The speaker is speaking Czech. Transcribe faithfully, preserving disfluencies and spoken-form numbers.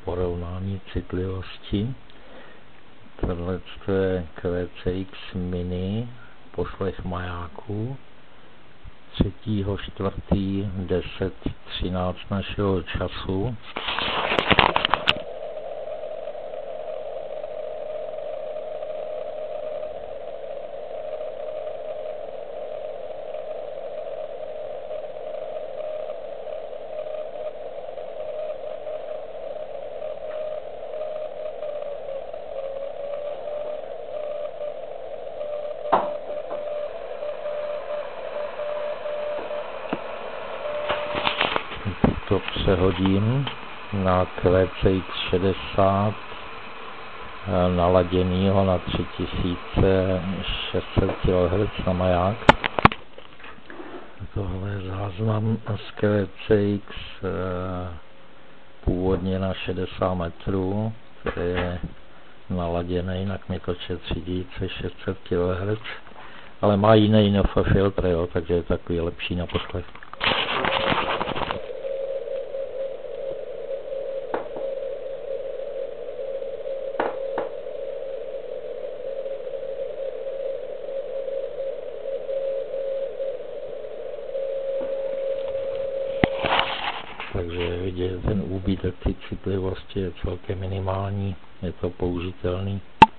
porovnání citlivosti. Tohle je Q C X Mini poslech majáků třetího čtvrtý deset třináct našeho času. To přehodím na Q C X šedesát naladěnýho na tři tisíce šest set kilohertzů na maják. Tohle je záznam z Q C X původně na šedesát metrů, který je naladěný na kmitoče tři tisíce šest set kilohertzů, ale má jiný N F filtr, jo, takže je takový lepší na poslech. Takže vidět, ten úbytek té citlivosti je celkem minimální, je to použitelný.